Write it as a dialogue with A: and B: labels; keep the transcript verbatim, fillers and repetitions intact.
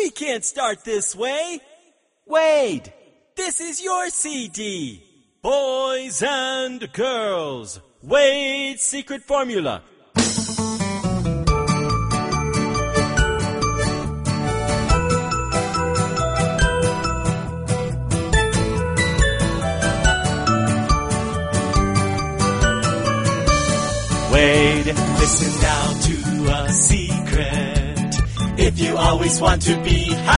A: We can't start this way. Wade, this is your C D. Boys and girls, Wade's secret formula. Wade, listen now to a secret. If you always want to be happy,